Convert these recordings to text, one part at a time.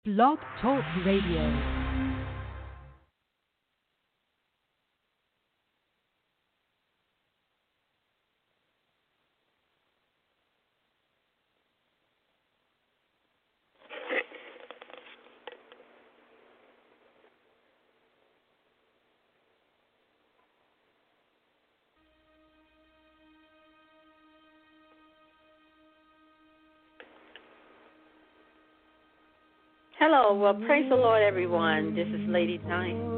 Blog Talk Radio. Hello, well, praise the Lord, everyone. This is Lady Diane.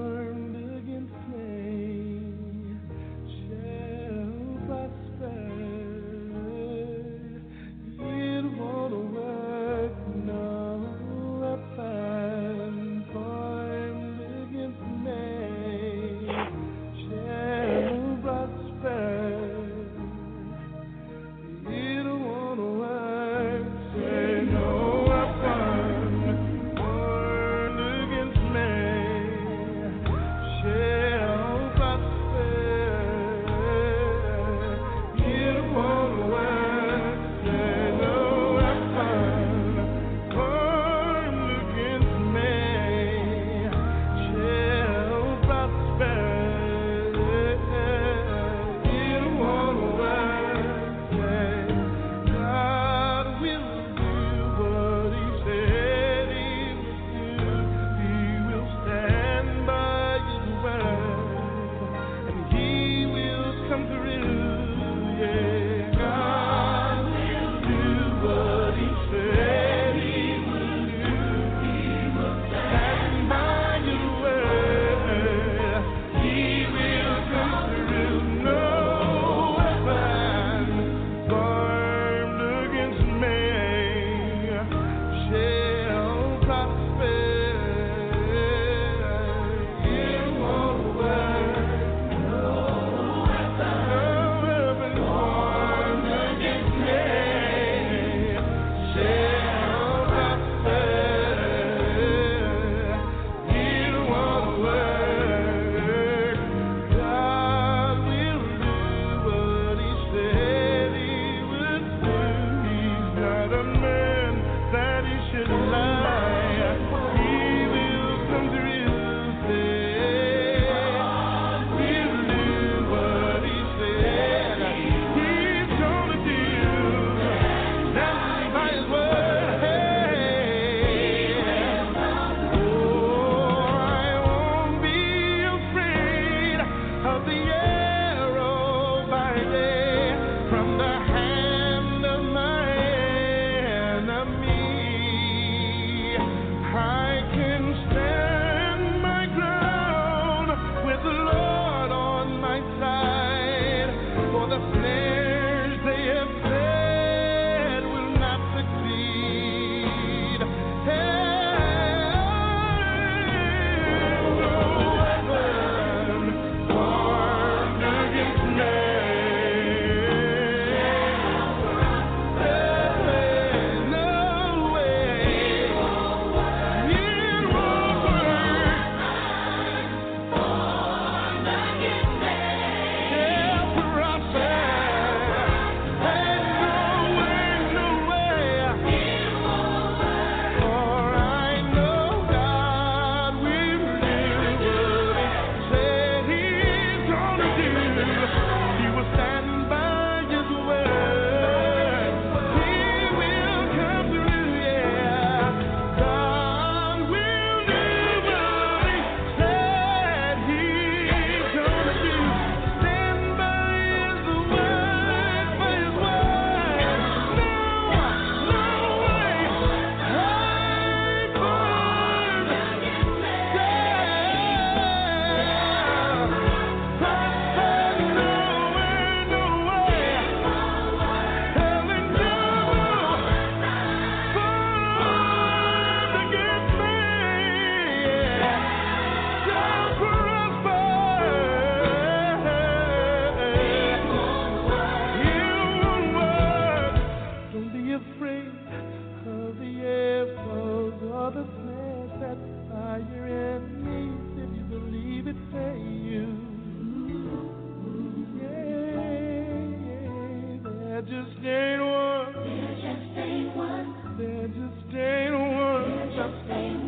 Just ain't one. There just ain't one.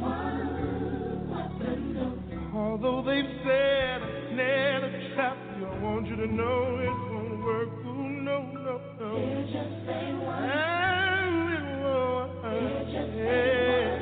Although they've said a snare, a trap, I want you to know it won't work. Ooh, no, no, no. It just ain't working. It won't. It just ain't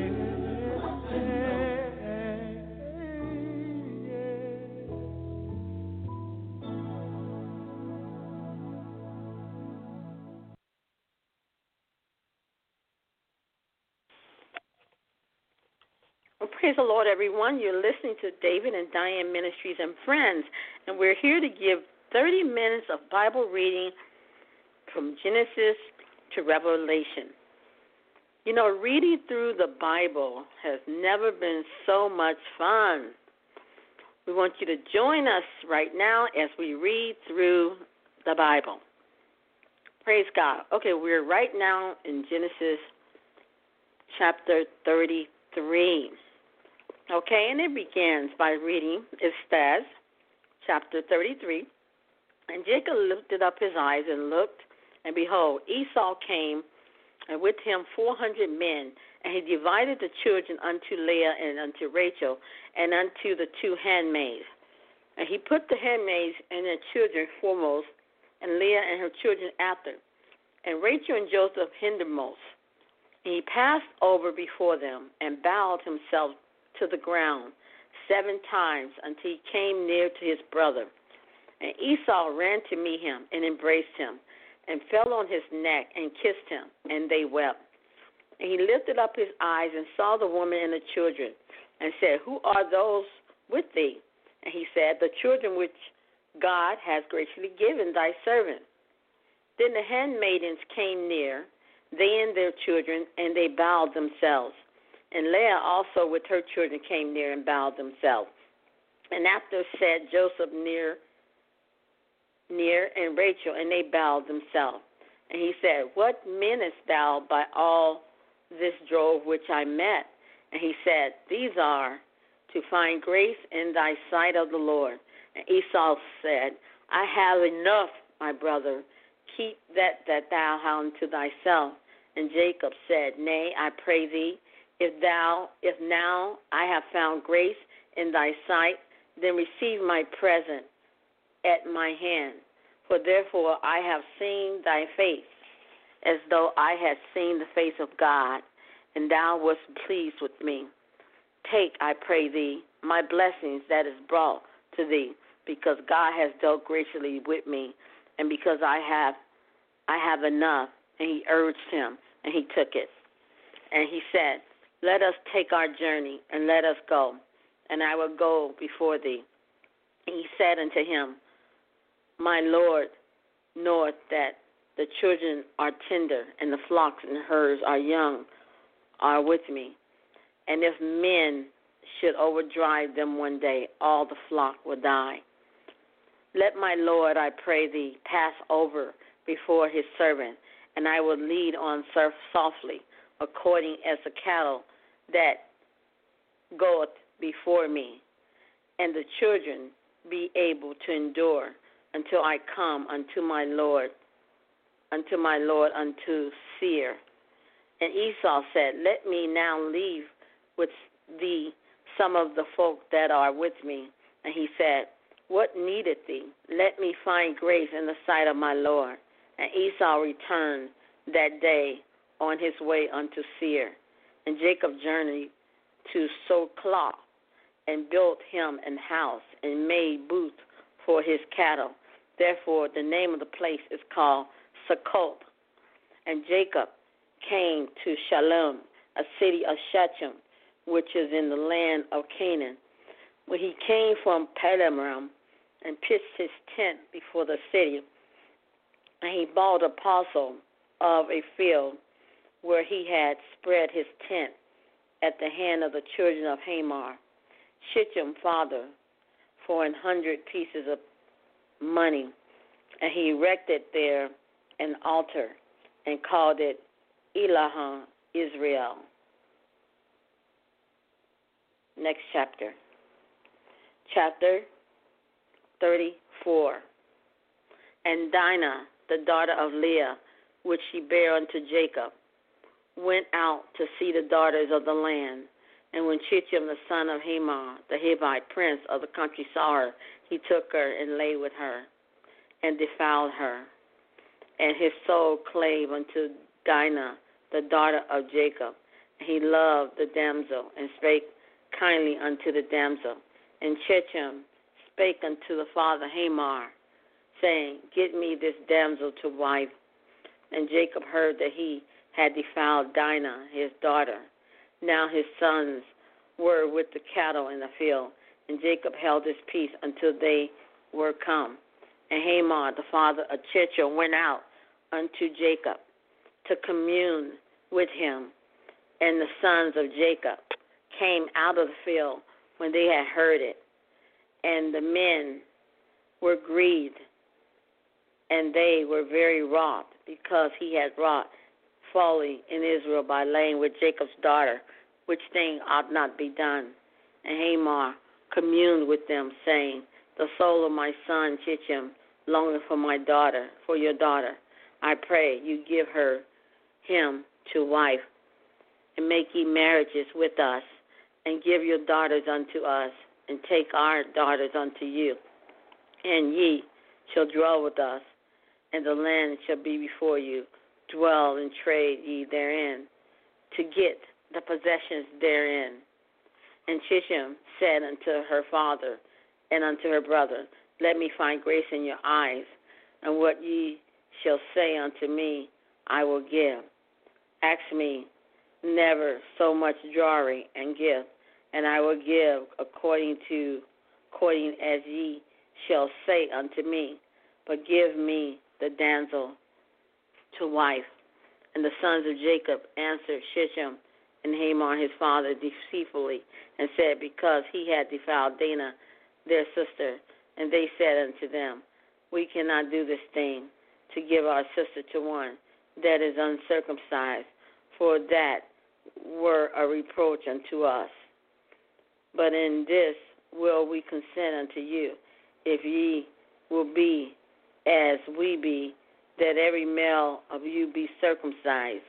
Well, praise the Lord, everyone. You're listening to David and Diane Ministries and Friends, and we're here to give 30 minutes of Bible reading from Genesis to Revelation. You know, reading through the Bible has never been so much fun. We want you to join us right now as we read through the Bible. Praise God. Okay, we're right now in Genesis chapter 33. Okay, and it begins by reading, it says, chapter 33, and Jacob lifted up his eyes and looked, and behold, Esau came, and with him 400 men, and he divided the children unto Leah and unto Rachel, and unto the two handmaids. And he put the handmaids and their children foremost, and Leah and her children after, and Rachel and Joseph hindermost. And he passed over before them, and bowed himself to the ground 7 times until he came near to his brother. And Esau ran to meet him and embraced him, and fell on his neck and kissed him, and they wept. And he lifted up his eyes and saw the woman and the children, and said, Who are those with thee? And he said, The children which God has graciously given thy servant. Then the handmaidens came near, they and their children, and they bowed themselves. And Leah also with her children came near and bowed themselves. And after sat Joseph near and Rachel, and they bowed themselves. And he said, What meanest thou by all this drove which I met? And he said, These are to find grace in thy sight of the Lord. And Esau said, I have enough, my brother. Keep that thou hast unto thyself. And Jacob said, Nay, I pray thee, if now I have found grace in thy sight, then receive my present at my hand. For therefore I have seen thy face, as though I had seen the face of God, and thou wast pleased with me. Take, I pray thee, my blessings that is brought to thee, because God has dealt graciously with me, and because I have enough. And he urged him, and he took it. And he said, Let us take our journey, and let us go, and I will go before thee. And he said unto him, My Lord knoweth that the children are tender, and the flocks and herds are young, are with me. And if men should overdrive them one day, all the flock will die. Let my Lord, I pray thee, pass over before his servant, and I will lead on softly, according as the cattle that goeth before me, and the children be able to endure until I come unto my Lord unto Seir. And Esau said, Let me now leave with thee some of the folk that are with me. And he said, What needeth thee? Let me find grace in the sight of my Lord. And Esau returned that day on his way unto Seir. And Jacob journeyed to Soklah, and built him an house, and made booths for his cattle. Therefore the name of the place is called Succoth. And Jacob came to Shalom, a city of Shechem, which is in the land of Canaan. When he came from Padanaram, and pitched his tent before the city, and he bought a parcel of a field where he had spread his tent at the hand of the children of Hamor, Shechem father, for 100 pieces of money. And he erected there an altar and called it Elohim Israel. Next chapter. Chapter 34. And Dinah, the daughter of Leah, which she bare unto Jacob, went out to see the daughters of the land. And when Shechem, the son of Hamor, the Hivite prince of the country, saw her, he took her and lay with her and defiled her. And his soul clave unto Dinah, the daughter of Jacob. He loved the damsel and spake kindly unto the damsel. And Shechem spake unto the father Hamor, saying, Get me this damsel to wife. And Jacob heard that he had defiled Dinah, his daughter. Now his sons were with the cattle in the field, and Jacob held his peace until they were come. And Hamor, the father of Shechem, went out unto Jacob to commune with him. And the sons of Jacob came out of the field when they had heard it. And the men were grieved, and they were very wroth, because he had wrought folly in Israel by laying with Jacob's daughter, which thing ought not be done. And Hamor communed with them, saying, The soul of my son Shechem longeth for my daughter, for your daughter. I pray you give him to wife, and make ye marriages with us, and give your daughters unto us, and take our daughters unto you. And ye shall dwell with us, and the land shall be before you. Dwell and trade ye therein, to get the possessions therein. And Shechem said unto her father and unto her brother, Let me find grace in your eyes, and what ye shall say unto me I will give. Ask me never so much dowry and gift, and I will give according as ye shall say unto me. But give me the damsel to wife. And the sons of Jacob answered Shechem and Hamor his father deceitfully, and said, Because he had defiled Dinah their sister. And they said unto them, We cannot do this thing, to give our sister to one that is uncircumcised, for that were a reproach unto us. But in this will we consent unto you, if ye will be as we be, that every male of you be circumcised.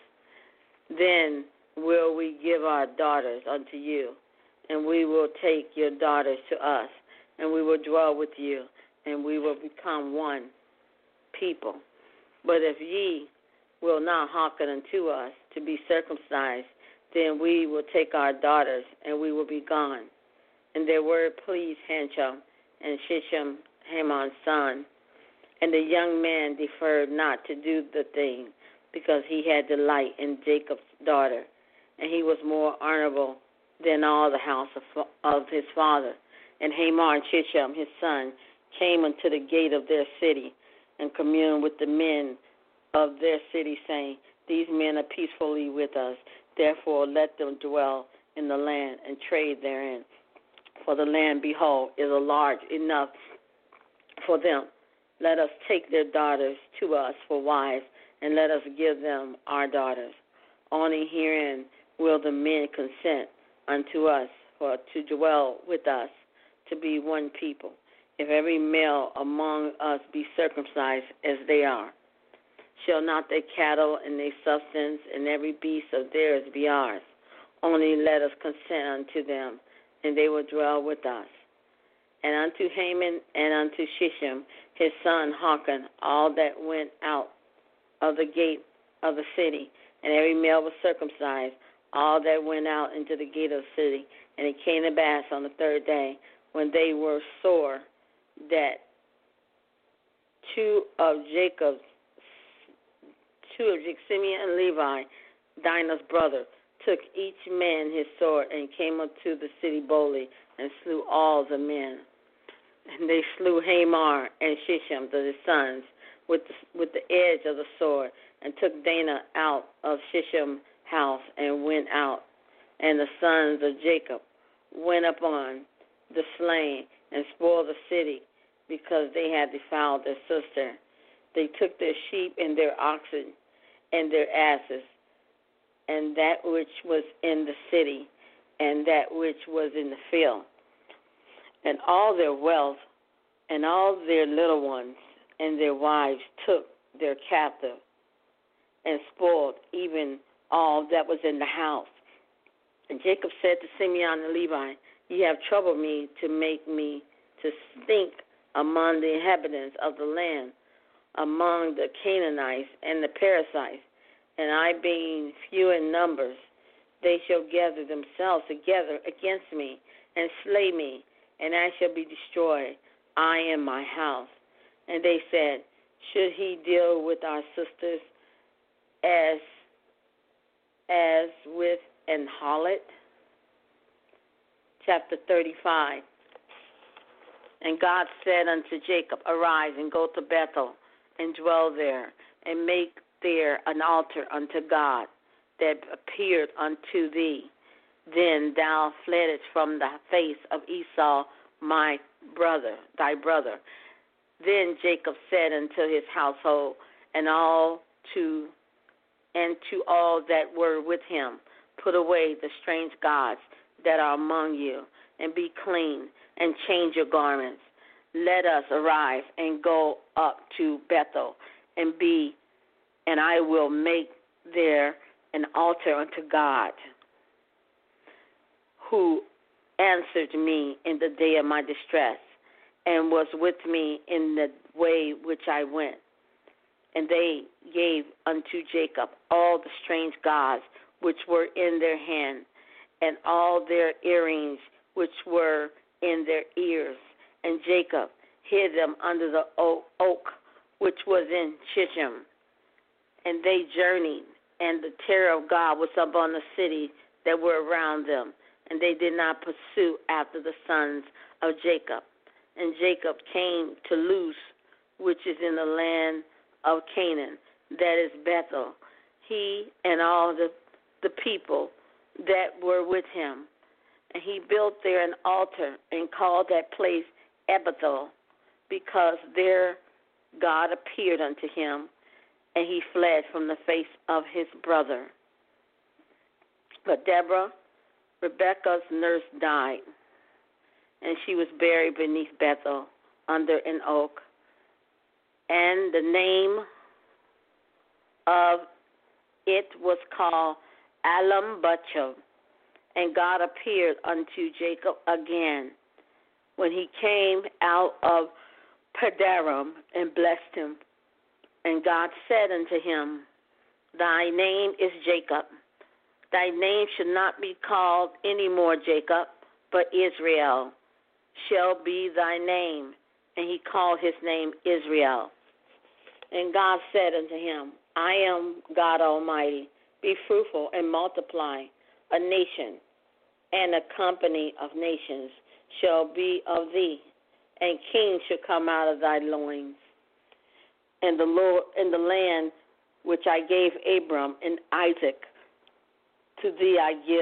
Then will we give our daughters unto you, and we will take your daughters to us, and we will dwell with you, and we will become one people. But if ye will not hearken unto us to be circumcised, then we will take our daughters, and we will be gone. And their word pleased Shechem and Shechem, Hamor's son. And the young man deferred not to do the thing, because he had delight in Jacob's daughter, and he was more honorable than all the house of his father. And Hamor and Shechem, his son, came unto the gate of their city, and communed with the men of their city, saying, These men are peacefully with us, therefore let them dwell in the land and trade therein. For the land, behold, is large enough for them. Let us take their daughters to us for wives, and let us give them our daughters. Only herein will the men consent unto us, for to dwell with us, to be one people, if every male among us be circumcised as they are. Shall not their cattle and their substance and every beast of theirs be ours? Only let us consent unto them, and they will dwell with us. And unto Haman and unto Shechem his son hearken all that went out of the gate of the city, and every male was circumcised, all that went out into the gate of the city. And it came to pass on the third day, when they were sore, that two of Simeon and Levi, Dinah's brother, took each man his sword, and came up to the city boldly, and slew all the men. And they slew Hamor and Shechem, his sons, with the edge of the sword, and took Dinah out of Shechem's house, and went out. And the sons of Jacob went upon the slain, and spoiled the city, because they had defiled their sister. They took their sheep and their oxen and their asses, and that which was in the city, and that which was in the field, and all their wealth, and all their little ones, and their wives took their captive, and spoiled even all that was in the house. And Jacob said to Simeon and Levi, ye have troubled me to make me to stink among the inhabitants of the land, among the Canaanites and the Perizzites, and I being few in numbers, they shall gather themselves together against me and slay me, and I shall be destroyed, I and my house. And they said, should he deal with our sisters as with an harlot? Chapter 35. And God said unto Jacob, arise and go to Bethel and dwell there, and make there an altar unto God that appeared unto thee. Then thou fleddest from the face of Esau, my brother, thy brother. Then Jacob said unto his household and to all that were with him, put away the strange gods that are among you, and be clean, and change your garments. Let us arise and go up to Bethel, and I will make there an altar unto God, who answered me in the day of my distress, and was with me in the way which I went. And they gave unto Jacob all the strange gods which were in their hand, and all their earrings which were in their ears. And Jacob hid them under the oak which was in Shechem. And they journeyed, and the terror of God was upon the city that were around them, and they did not pursue after the sons of Jacob. And Jacob came to Luz, which is in the land of Canaan, that is Bethel, he and all the people that were with him. And he built there an altar and called that place Bethel, because there God appeared unto him, and he fled from the face of his brother. But Deborah, Rebekah's nurse, died, and she was buried beneath Bethel under an oak. And the name of it was called Alam Bachel. And God appeared unto Jacob again when he came out of Padanaram, and blessed him. And God said unto him, thy name is Jacob. Thy name should not be called any more Jacob, but Israel shall be thy name. And he called his name Israel. And God said unto him, I am God Almighty. Be fruitful and multiply. A nation and a company of nations shall be of thee, and kings shall come out of thy loins. And the Lord, in the land which I gave Abram and Isaac, to thee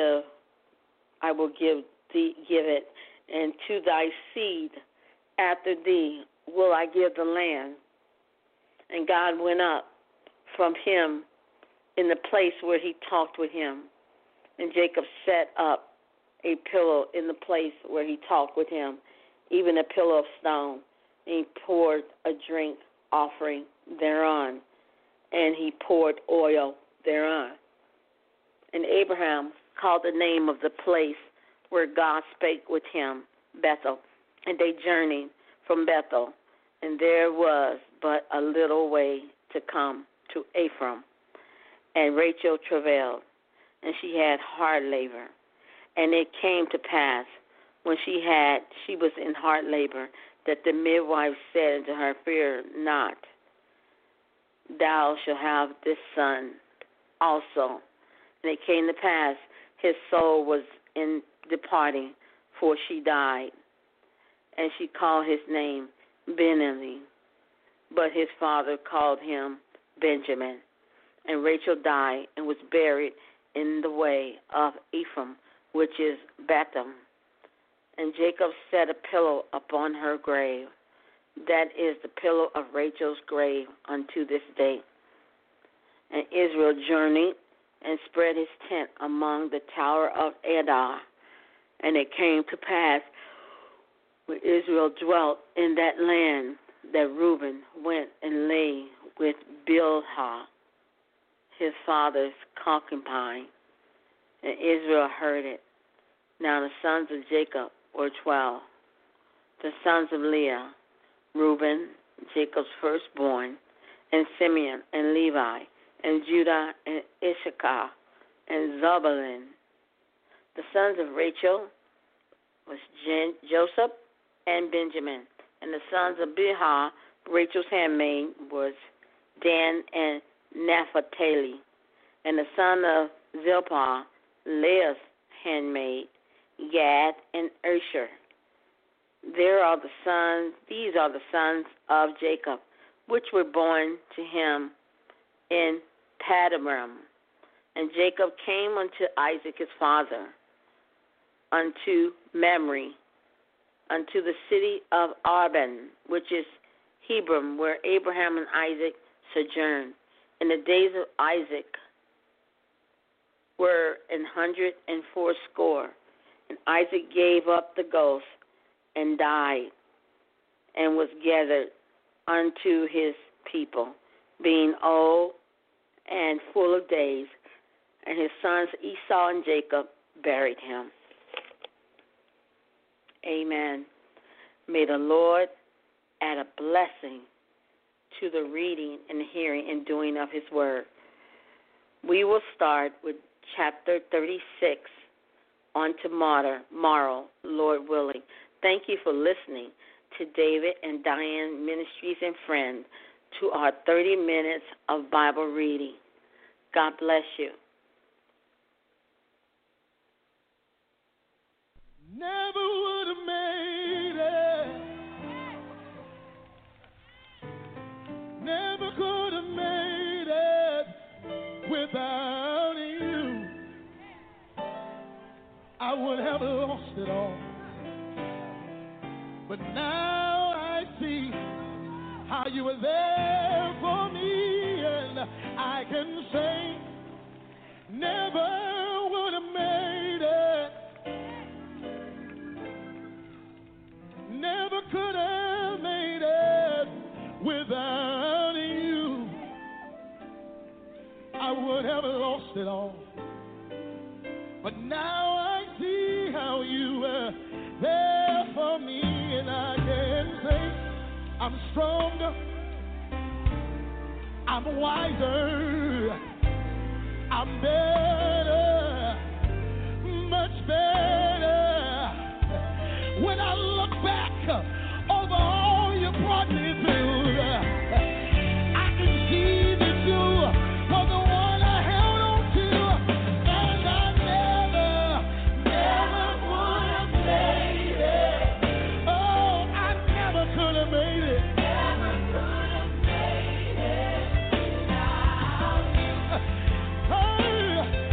I will give it, and to thy seed after thee will I give the land. And God went up from him in the place where he talked with him. And Jacob set up a pillow in the place where he talked with him, even a pillow of stone. And he poured a drink offering thereon, and he poured oil thereon. And Abraham called the name of the place where God spake with him Bethel. And they journeyed from Bethel, and there was but a little way to come to Ephraim. And Rachel travailed, and she had hard labor. And it came to pass, when she was in hard labor, that the midwife said unto her, fear not, thou shalt have this son also. And it came to pass, his soul was in departing, for she died. And she called his name Benoni, but his father called him Benjamin. And Rachel died and was buried in the way of Ephraim, which is Bethel. And Jacob set a pillow upon her grave. That is the pillow of Rachel's grave unto this day. And Israel journeyed and spread his tent among the tower of Adar. And it came to pass, when Israel dwelt in that land, that Reuben went and lay with Bilhah, his father's concubine. And Israel heard it. Now the sons of Jacob were 12. The sons of Leah, Reuben, Jacob's firstborn, and Simeon, and Levi, and Judah, and Issachar, and Zebulun. The sons of Rachel was Joseph and Benjamin. And the sons of Bilhah, Rachel's handmaid, was Dan and Naphtali. And the son of Zilpah, Leah's handmaid, Gad and Asher. These are the sons of Jacob, which were born to him in Paddan. And Jacob came unto Isaac his father, unto Mamre, unto the city of Arban, which is Hebron, where Abraham and Isaac sojourned. In the days of Isaac were 180. And Isaac gave up the ghost and died, and was gathered unto his people, being old and full of days. And his sons Esau and Jacob buried him. Amen. May the Lord add a blessing to the reading and hearing and doing of his word. We will start with chapter 36 on tomorrow, Lord willing. Thank you for listening to David and Diane Ministries and Friends, to our 30 minutes of Bible reading. God bless you. Never would have made it. Never could have made it without you. I would have lost it all. But now I see how you were there for me, and I can say, never would have made it. Never could have made it without you. I would have lost it all. But now I see how you were there for me, and I can say I'm stronger, I'm wiser, I'm better, much better. When I look back over all you brought me through, I can see that you were the one I held on to, and I never would have made it. Oh, I never could have made it. Never could have made it without you.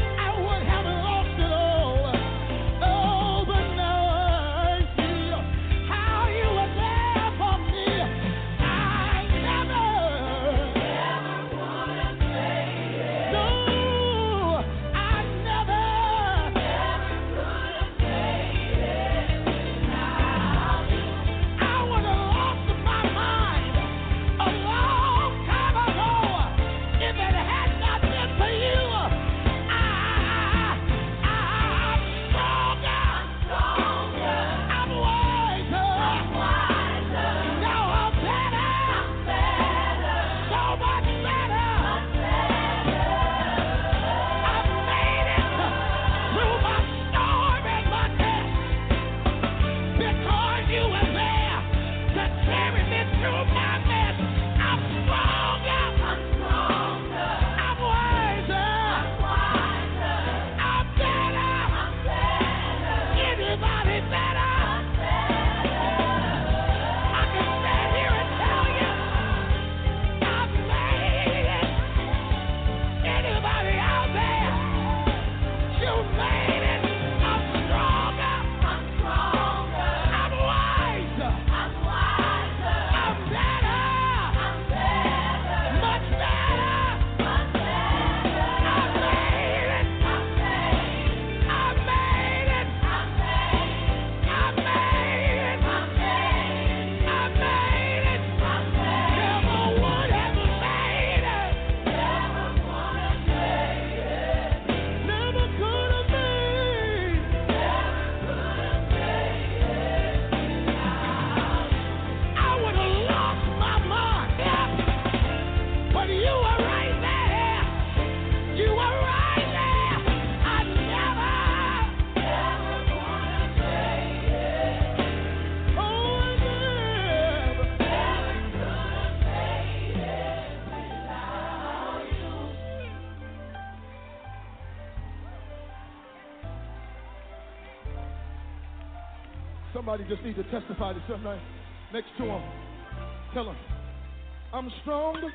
Somebody just need to testify to somebody next to him. Tell him, I'm stronger,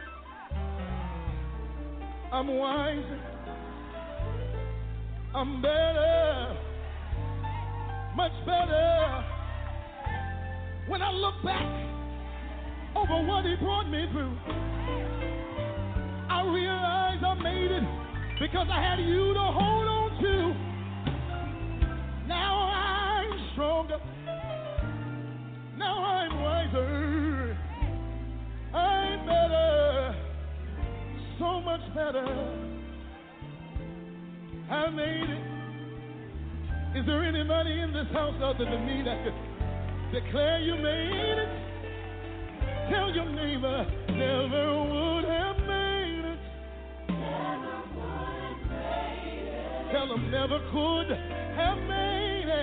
I'm wiser, I'm better, much better. When I look back over what he brought me through, I realize I made it because I had you to hold on to. Now I'm stronger. Now I'm wiser. I'm better. So much better. I made it. Is there anybody in this house other than me that could declare you made it? Tell your neighbor, never would have made it. Never would have made it. Tell them, never could have made it.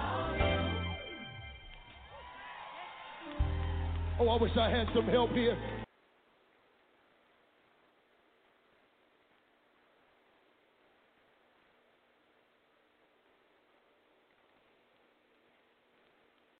Oh, I wish I had some help here.